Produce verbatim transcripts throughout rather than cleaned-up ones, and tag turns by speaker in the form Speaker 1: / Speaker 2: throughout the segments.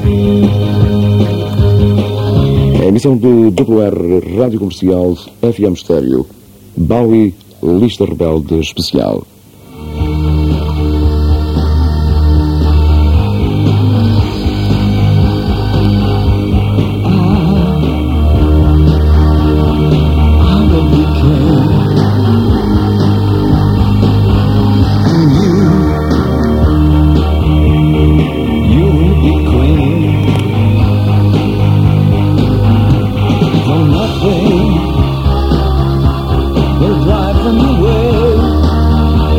Speaker 1: A emissão do W R Rádio Comercial F M Estéreo. Bowie, Lista Rebelde Especial.
Speaker 2: We're driving away.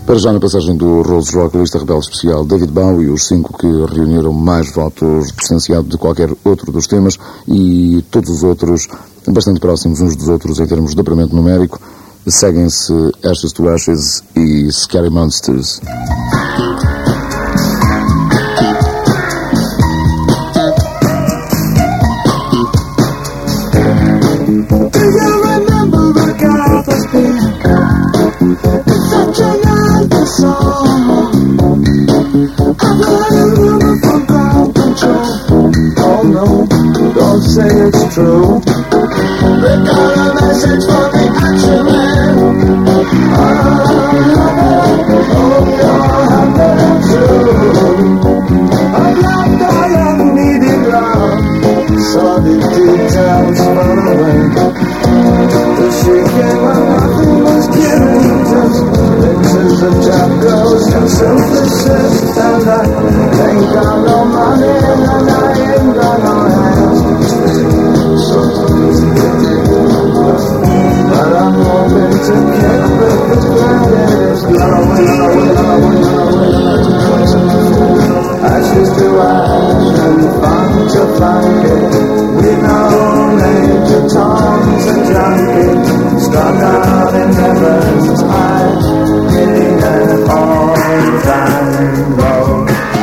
Speaker 1: Para já na passagem do Rose Rock, lista rebelde especial, David Bowie, os cinco que reuniram mais votos distanciado de qualquer outro dos temas e todos os outros bastante próximos uns dos outros em termos de apuramento numérico. Seguem-se Ashes to Ashes e Scary Monsters.
Speaker 2: Don't say it's true. They got a message for the action man. Oh, you're happy too. I loved all I needed love. Saw the details far away. The shrieking when nothing was given. Just pictures of job girls and synthesis. And I ain't got no money and I ain't got no hands. But I'm hoping to get rid of gladness. Ashes to ash and fun to funky. We know Major Tom's a junkie, strung out in heaven's high, hitting an all-time low.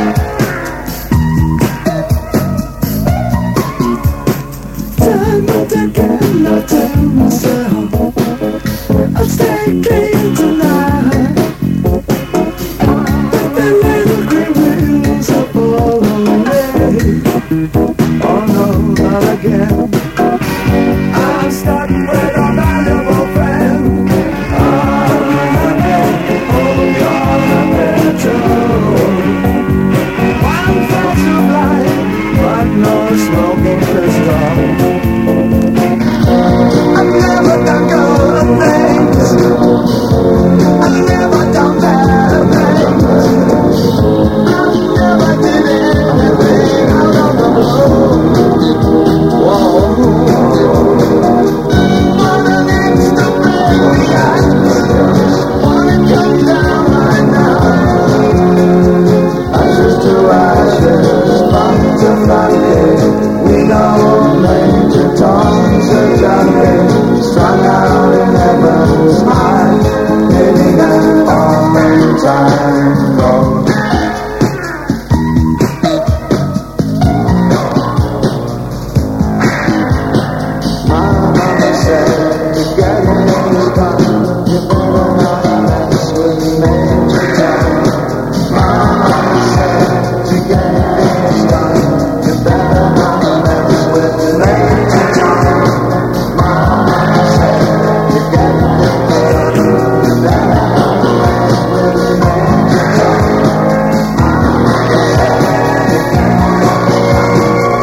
Speaker 2: Time and again I tell myself I'll stay clean tonight. But the little green wheels are falling away. Oh no, not again. I'm stuck with a valuable friend. I'm oh, you're happy too. One flash of light, but no smoking pistol. I've never done good things. I've never done bad things. I never did anything out of the blue. Whoa. But an instant maniac. Wanna come down right now. Ashes to ashes, fun to funky. We know Major Tom's a junkie, strung out in heaven's high, hitting an all-time low. Mama said, you're getting done, you better not mess with Major Tom. Mama said, you're getting done, you better not mess with Major Tom. Mama said, you're getting done, you better not mess with Major Tom. Mama said, you're getting done.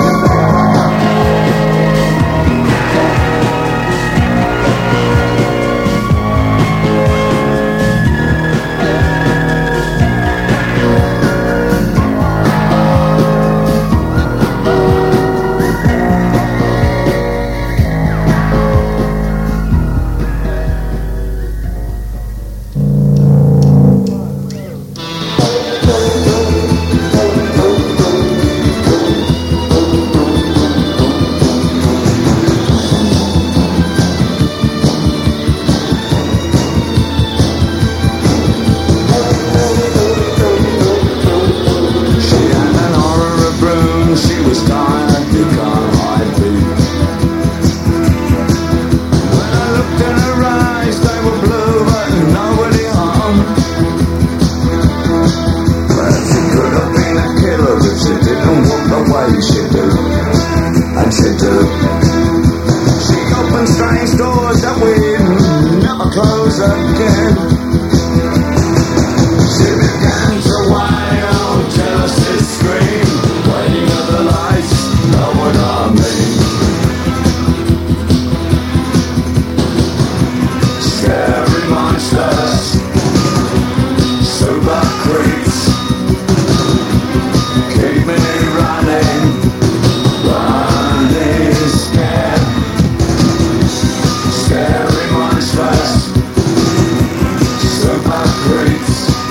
Speaker 2: Scary monsters, super creeps.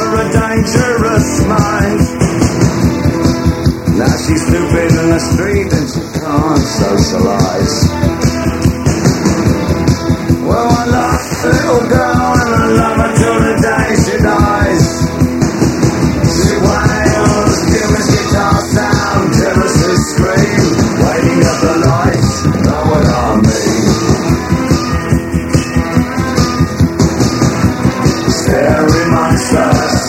Speaker 2: her a dangerous mind. Now she's stupid in the street and she can't socialise. Well, I love the little girl and I love her till the day she dies. She wails, gives guitar sound, jealousy scream, waiting up the light, know what I mean. Scary monsters,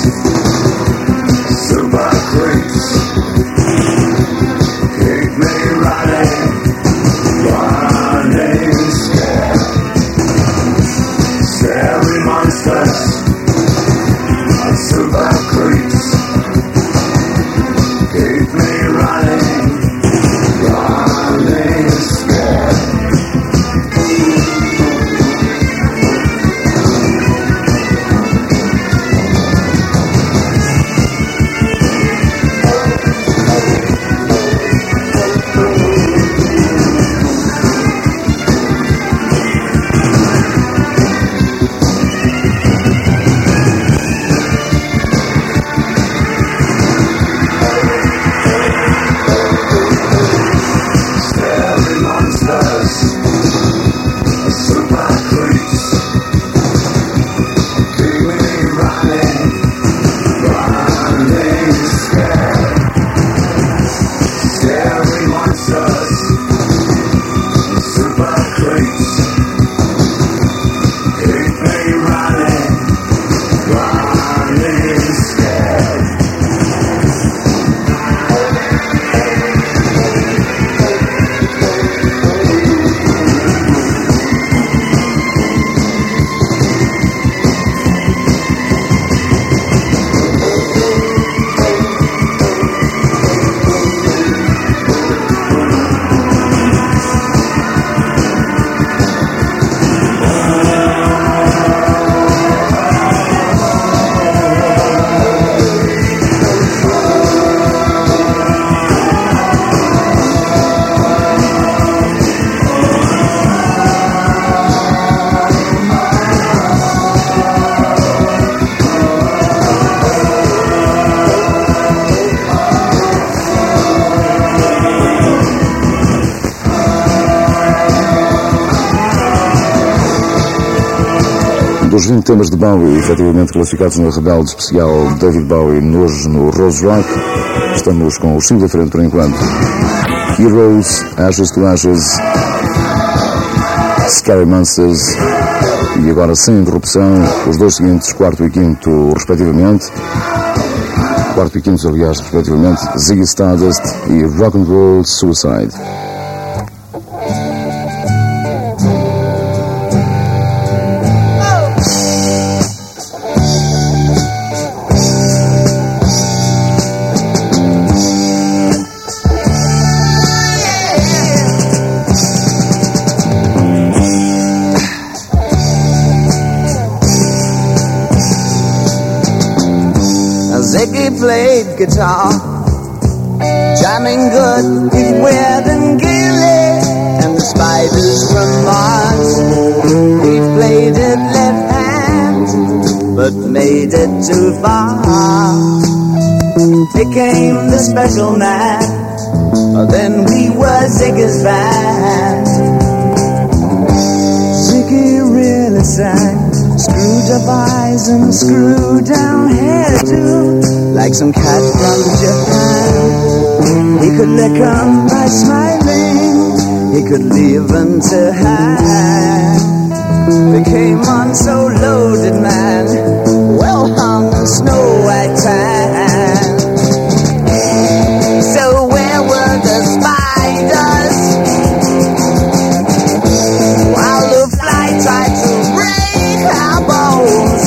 Speaker 2: super creeps, keep me running, running scared. Scary monsters, super creeps, keep me running, running scared.
Speaker 1: Dos vinte temas de Bowie, efetivamente classificados no Rebelde Especial David Bowie, hoje no Rose Rock, estamos com o cinco da frente por enquanto. Heroes, Ashes to Ashes, Scary Monsters e agora sem interrupção os dois seguintes, quarto e quinto respectivamente. Quarto e quinto, aliás, respectivamente, Ziggy Stardust e Rock and Roll Suicide.
Speaker 3: Played guitar, jamming good, he's weird and gilly, and the spiders from Mars. He played it left hand, but made it too far. Became the special man, then we were Ziggy's band. Ziggy really sang, screwed up eyes and screwed down hair too, like some cat from Japan. He could lick 'em by smiling, he could leave them to hand. Became one so loaded man, well hung in snow white tan. So where were the spiders while the fly tried to break our bones?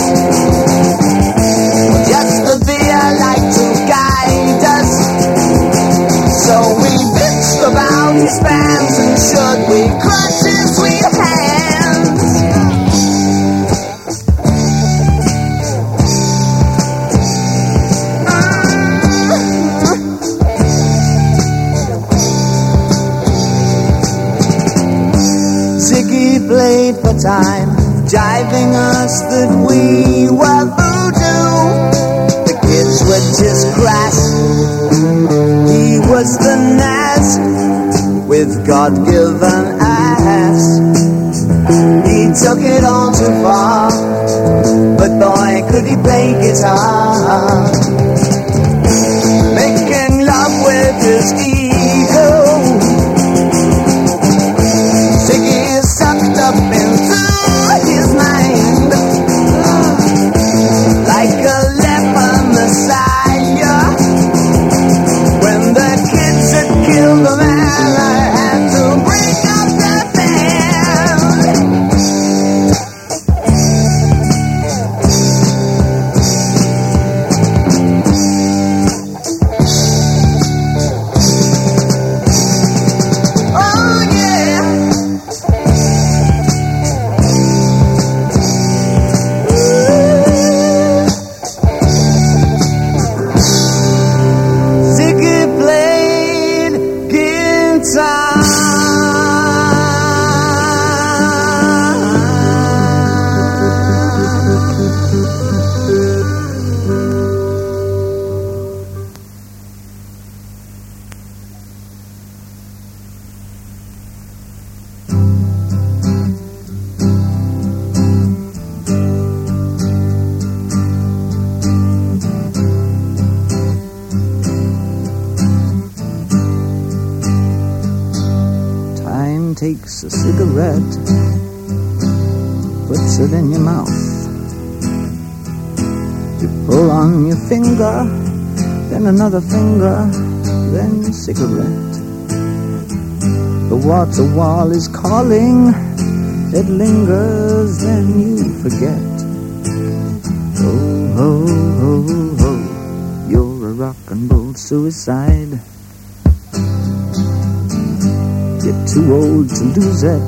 Speaker 3: Just the beer like to guide us, so we bitched about his fans, and should we crush his sweet hands? Ziggy played for time, jiving us that we were voodoo. God-given ass. He took it all too far, but boy, could he play guitar. Making love with his ego, Ziggy is sucked up into his mind, like a leper messiah. When the kids had killed the man, I had to break up the band. Oh yeah. Ziggy played guitar. Time takes a cigarette, puts it in your mouth. You pull on your finger, then another finger, then cigarette. The water wall is calling, it lingers, then you forget. Oh, oh, oh, oh, you're a rock and roll suicide. You're too old to lose it,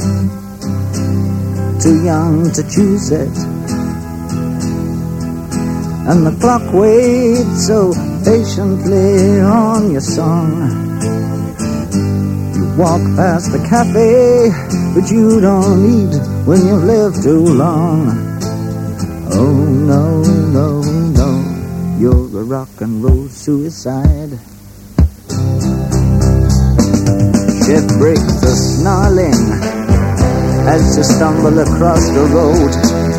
Speaker 3: too young to choose it. And the clock waits so patiently on your song. You walk past the cafe, but you don't eat when you've lived too long. Oh no, no, no, you're a rock and roll suicide. Shit breaks the snarling as you stumble across the road.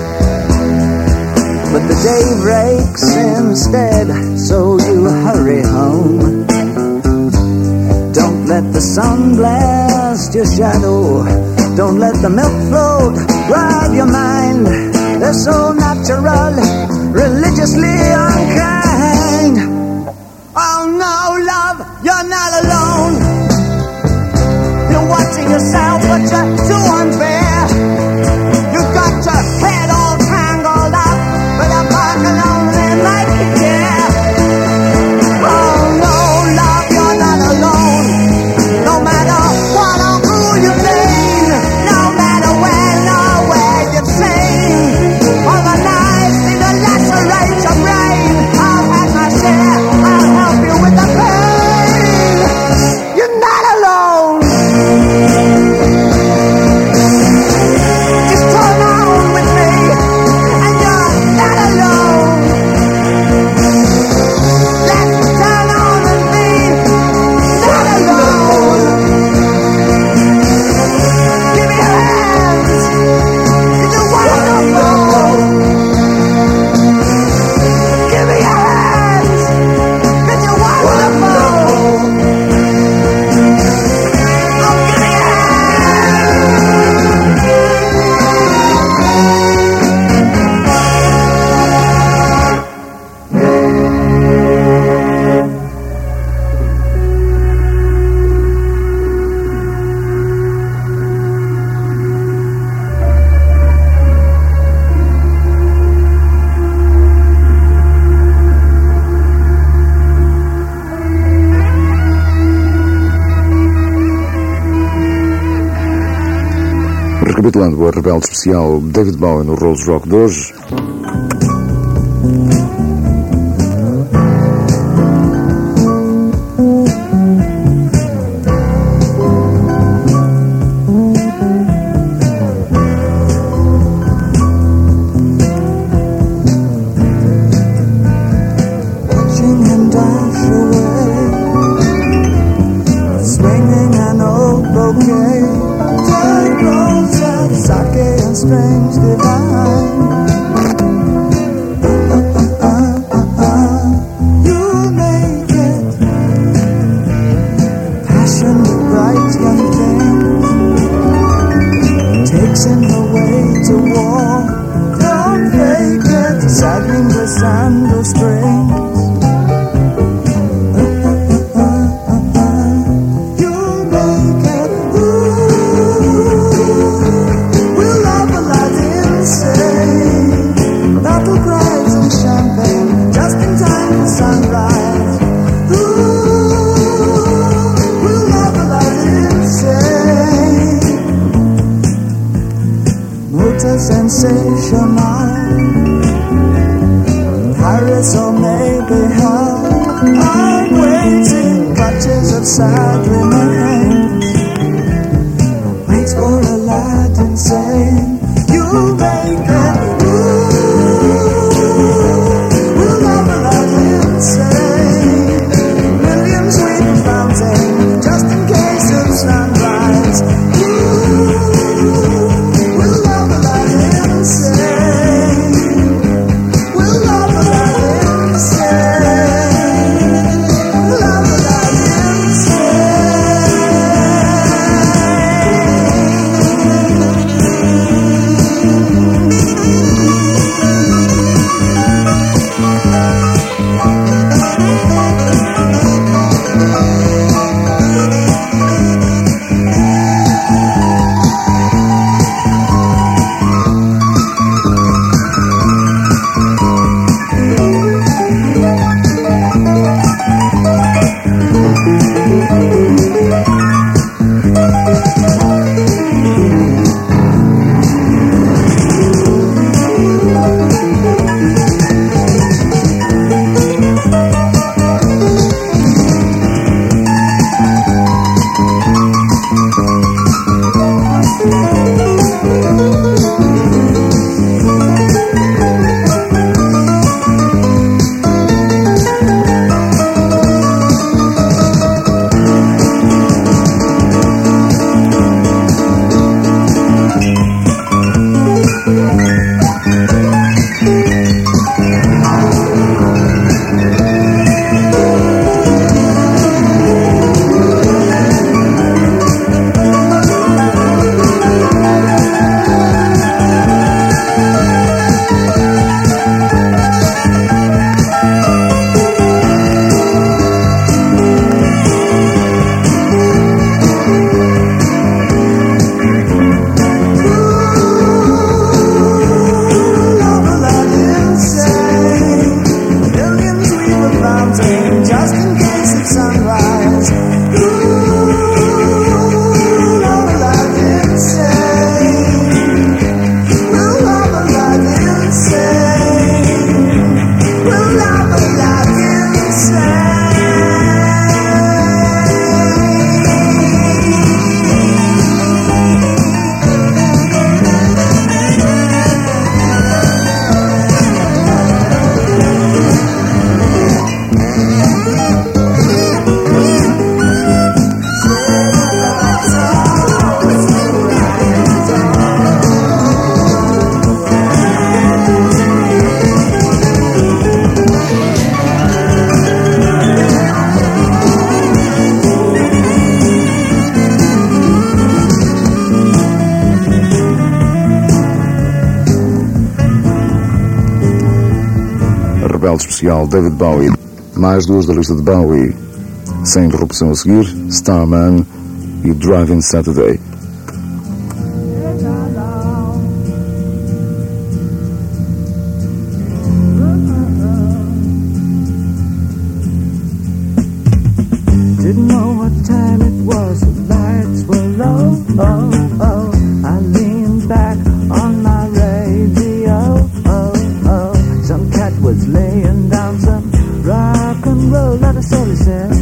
Speaker 3: But the day breaks instead, so you hurry home. Don't let the sun blast your shadow. Don't let the milk float rob your mind. They're so natural, religiously unkind. Oh no, love, you're not alone. You're watching yourself, but you're too unfair. You got your head all tangled up with a pocket only like you care. Oh no, love, you're not alone. No matter what or who you've been, no matter when or where you've seen, all the lies in the lacerate your brain. I'll have my share, I'll help you with the pain. You're not alone. Just turn on with me, and you're not alone. Let's turn on and be not alone. Give me your hands, 'cause you're wonderful. Give me your hands, 'cause you're wonderful. Oh, give me your
Speaker 1: Recapitulando a rebelde especial David Bowie no Rose Rock de hoje.
Speaker 3: Watching him dash away, swinging an old may be held. I'm waiting, clutches of sad remains. Waits for a lad insane. You make it. Ooh, we'll love a lad insane. Millions sweet fountain, just in case of sunrise. Ooh, we'll love a lad insane. We'll love a lad insane. Love a lad
Speaker 1: Especial David Bowie. Mais duas da lista de Bowie sem interrupção a seguir: Starman e Driving Saturday.
Speaker 3: Didn't know what time it was, the lights were low. Oh, oh, I leaned back on my radio. Oh, oh, some cat was laying down some rock and roll, that is all he said.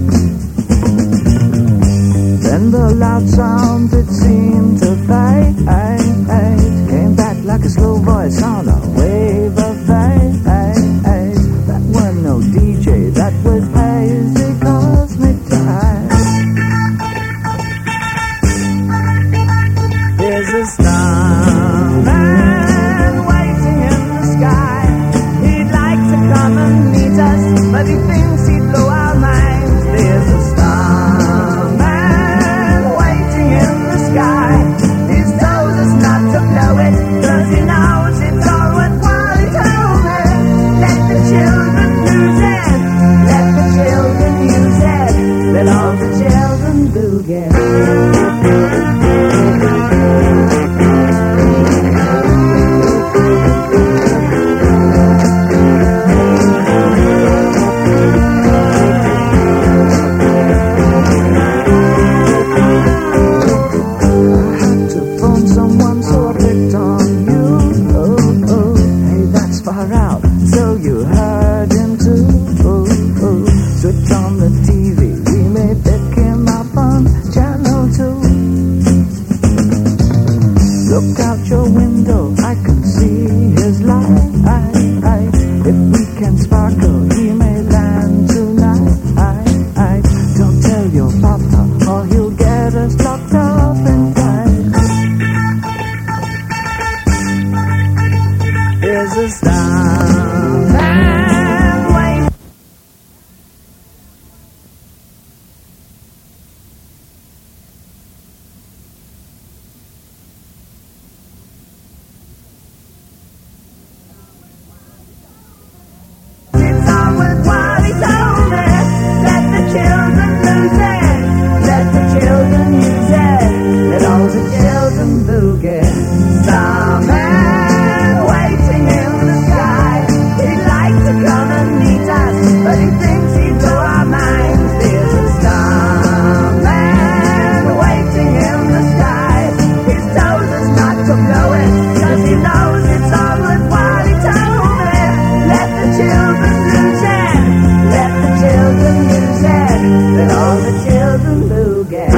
Speaker 3: Then the loud sound, it seemed to fade. Came back like a slow voice on a wave of fade. That wasn't no D J, that was hazy cosmic time. There's a starman waiting in the sky. He'd like to come and meet us, but he thinks he'd blow our minds. There's a starman waiting in the sky. He's told us not to blow it, 'cause he knows it's all worthwhile. He told me, let the children lose it, let the children use it, let all the children do get it. us, but he thinks he'd blow our minds. There's a starman waiting in the sky. His toes is not to blow it, cause he knows it's all worthwhile. He told me, let the children lose it, let the children use it, let all the children boogie.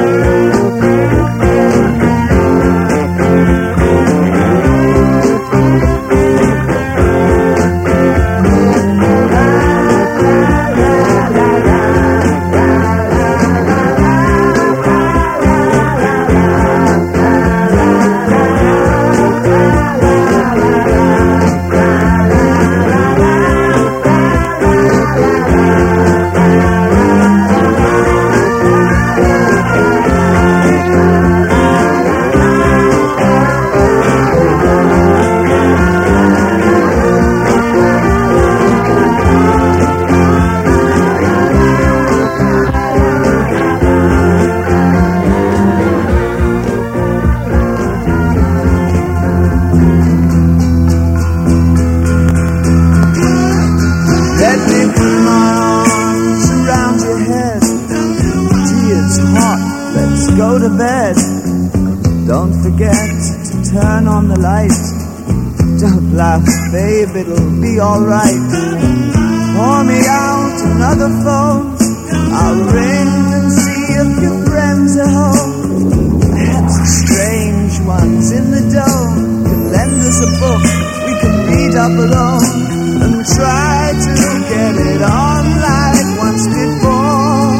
Speaker 3: Babe, it'll be alright. Pour me out another phone. I'll ring and see if your friends are home. I had some strange ones in the dome. Could lend us a book we could read up alone and try to get it on like once before.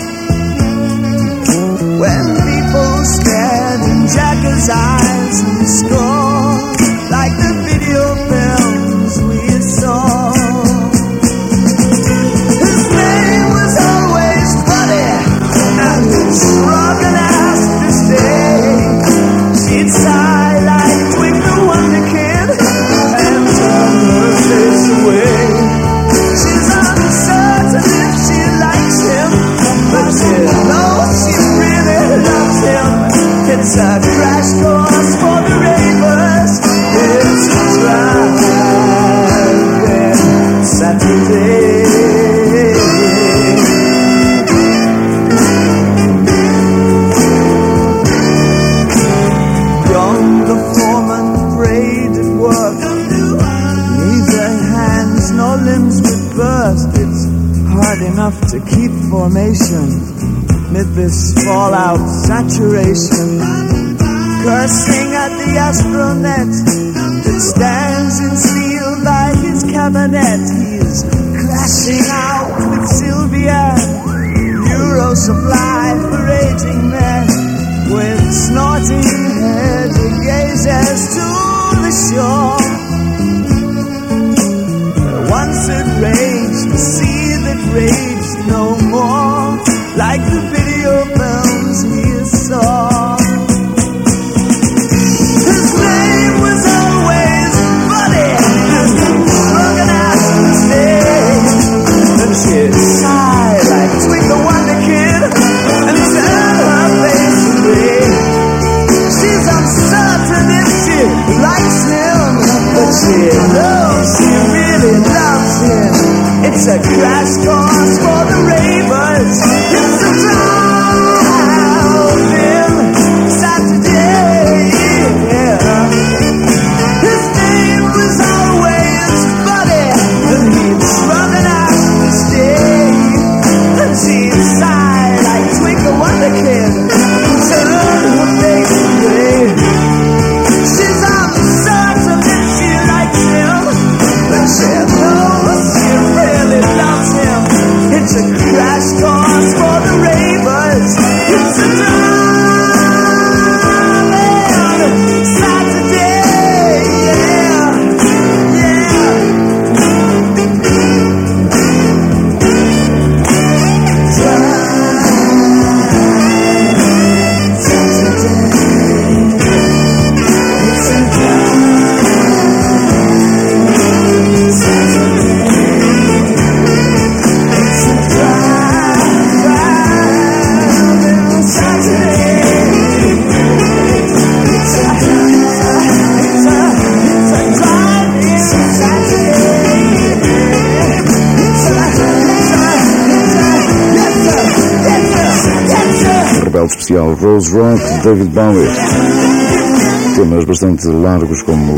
Speaker 3: When people stared in Jagger's eyes and scored like the video films we saw. His name was always Buddy, and he'd shrug and ask to stay. She'd sigh like Twig the Wonder Kid and turn her face away. She's uncertain if she likes him, but she knows she really loves him. It's a crash course for the ravers. It's a driving Saturday. Young the foreman prayed at work. Neither hands nor limbs would burst. It's hard enough to keep formation mid this fallout saturation. Cursing at the astronet that stands in steel by his cabinet. He's crashing out with Sylvia, Euro supply for raging men, with snorting heads and gazes to the shore. Once it raged, the sea that raged no more, like the video films he saw. She'd sigh like Twig the Wonder Kid and turn her face away. She's uncertain if she likes him, but she knows she really loves him. It's a crash course for the ravers. It's a driving Saturday. Yeah. His name was always Buddy, and he'd shrug and ask to stay. And she'd sigh like Twig the Wonder Kid, turn her face away. She's uncertain if she likes him, but she knows she really loves him. It's a crash course for the ravers.
Speaker 1: belo especial Rose Rock, David Bowie. Temas bastante largos como...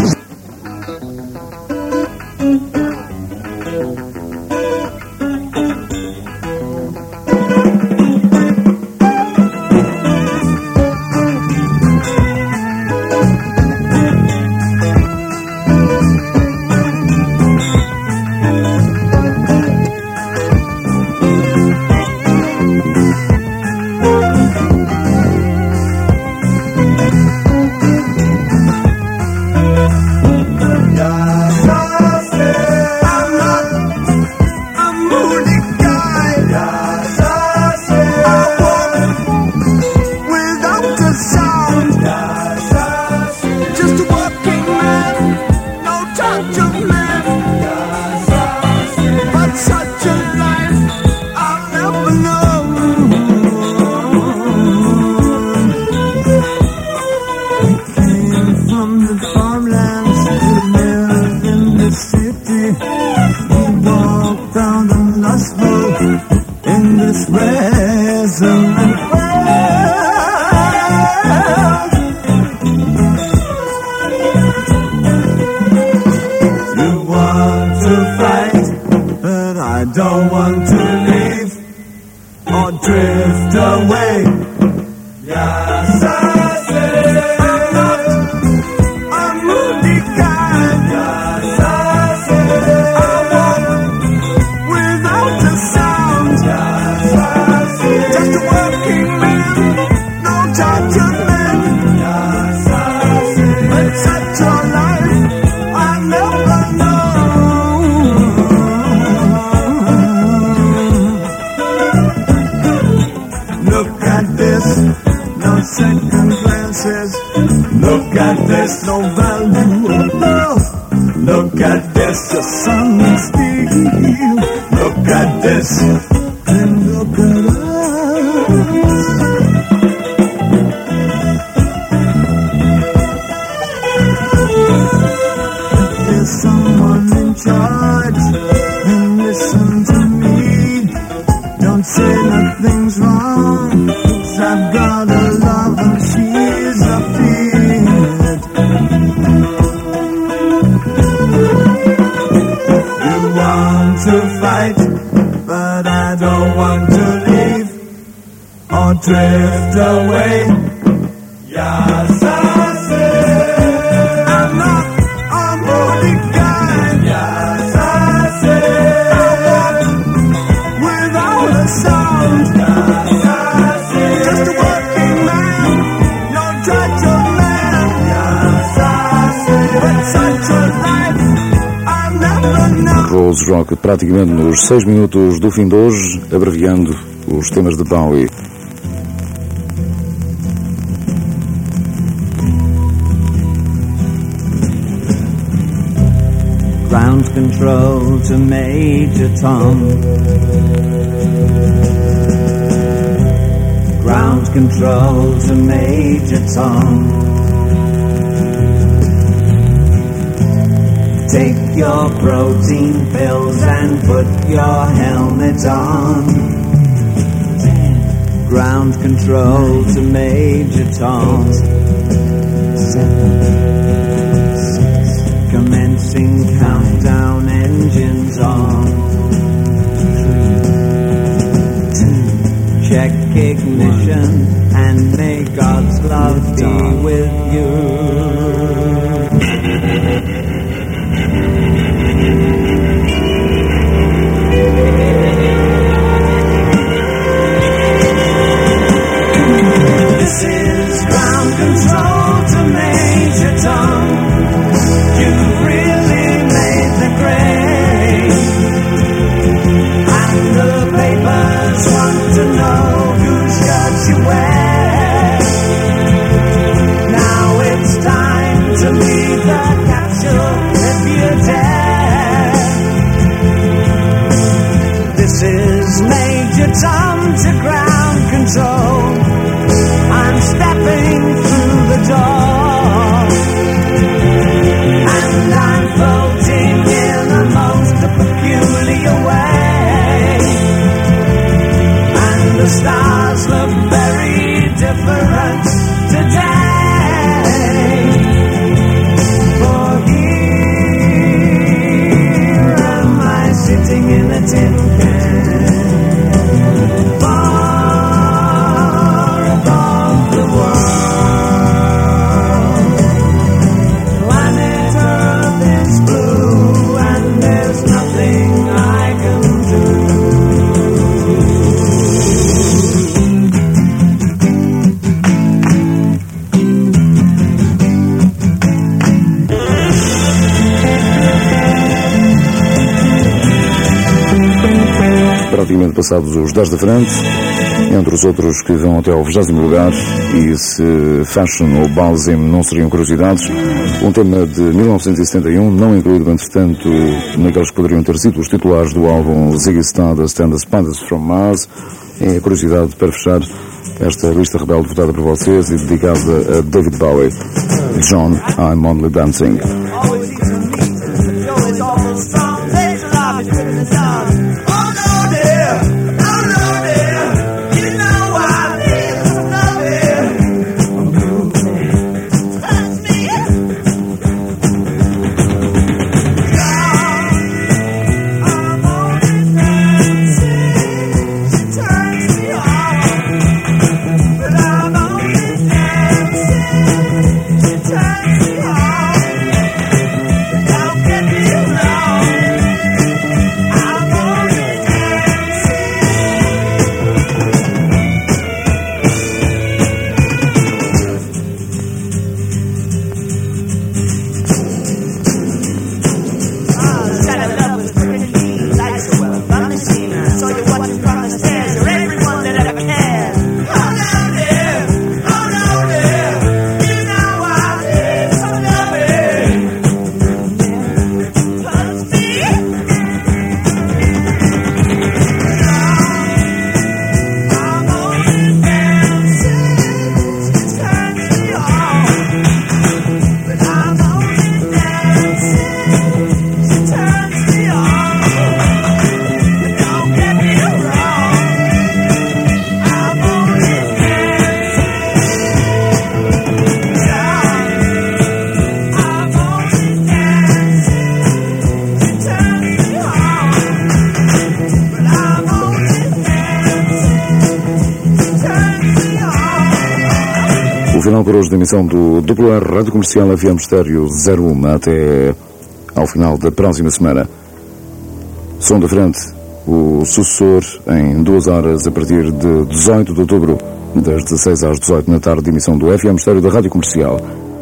Speaker 2: Drift away, yes, I say. I'm not a moody guy, yes, I say. I walk without a sound, yes, I say. Just a working man, no judge of man, yes, I say. But such a life, I've never known.
Speaker 1: Rose Rock, praticamente nos seis minutos do fim de hoje, abreviando os temas de Bowie.
Speaker 3: Ground control to Major Tom. Ground control to Major Tom. Take your protein pills and put your helmet on. Ground control to Major Tom. Seven. Commencing countdown, engines on. Three, two, check ignition, and may God's love be with you. This is ground control to Major Tom. You've really made the grade, and the papers want to know whose shirts you wear. Now it's time to leave the capsule if you dare. This is Major Tom to ground control. I'm stepping through the door, and I'm floating in a most peculiar way, and the stars look very
Speaker 1: praticamente passados os dez da frente, entre os outros que vão até ao vigésimo lugar, e se Fashion ou Balsam não seriam curiosidades, um tema de mil novecentos e setenta e um, não incluído, entretanto, naqueles que poderiam ter sido os titulares do álbum Ziggy Stardust and the Spiders from Mars. É a curiosidade para fechar esta lista rebelde votada por vocês e dedicada a David Bowie. John, I'm Only Dancing. Final por hoje da emissão do W R Rádio Comercial F M Estéreo zero um, até ao final da próxima semana. Som da frente, o sucessor em duas horas a partir de dezoito de outubro, das dezasseis às dezoito na tarde, de emissão do F M Estéreo da Rádio Comercial.